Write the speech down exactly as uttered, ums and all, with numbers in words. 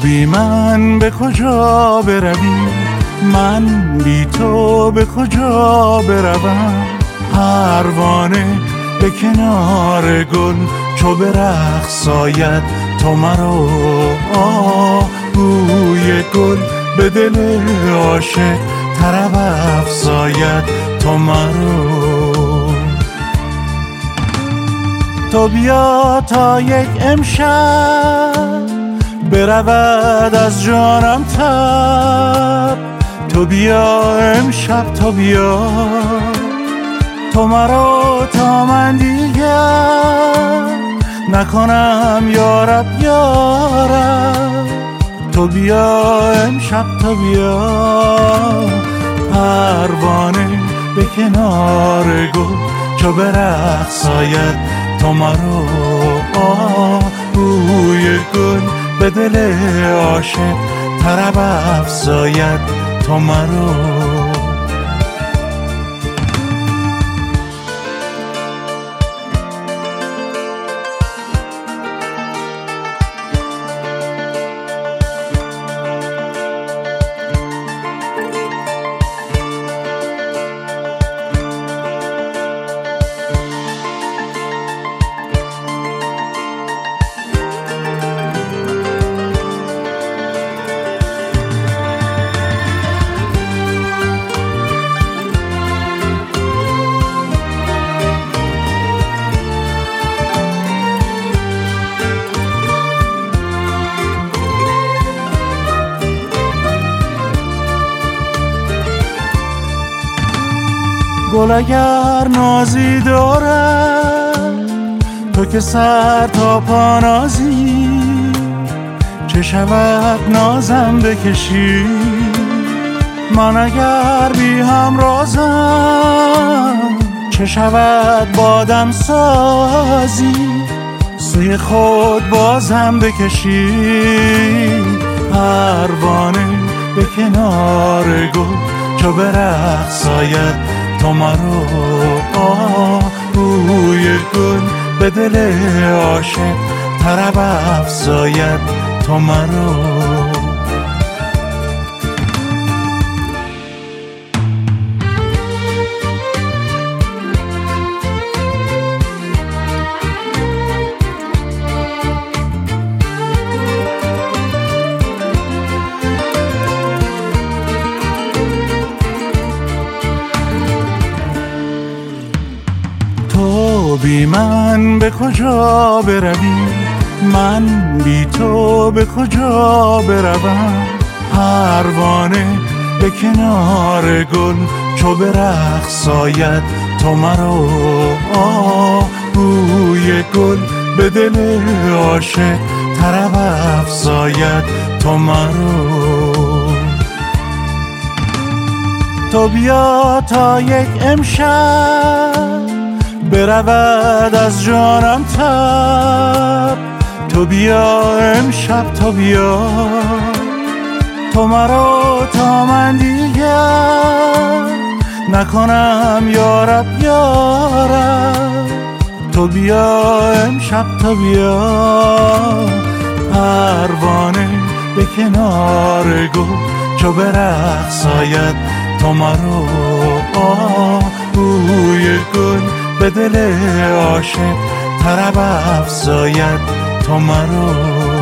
بی من به کجا بروی، من بی تو به کجا بروم. پروانه به کنار گل چو به رقص آید تو مرا. آه بوی گل به دل عاشق طرب افزاید تو مرا. تو بیا تا یک امشب برود از جانم تب. تو بیا امشب تو بیا، تو مرا تا من دیگر نکنم یارب یارب. تو بیا امشب تو بیا، پروانه به کنار گل چو به رقص آید تو مرا. آه بوی گل به دل عاشق طرب افزاید تو مرا. گل اگر نازی دارد تو که سر تا پا نازی، چه شود نازم بکشی. من اگر بی هم رازم چه شود بادم سازی. سوی خود بازم بکشی، پروانه به کنار گل چو به رقص آید تو مرا. آه بوی گل به دل عاشق طرب افزاید تو مرا. تو بی من به کجا بروی، من بی تو به کجا بروم. پروانه به کنار گل چو به رقص آید تو مرا. آه بوی گل به دل عاشق طرب افزاید تو مرا. تو بیا تا یک امشب برود از جانم تب. تو بیا امشب تو بیا، تو مرا تا من دیگر نکنم یارب یارب. تو بیا امشب تو بیا، پروانه به کنار گل چو به رقص آید تو مرا. آه بوی گل به دل عاشق طرب افزاید تو مرا.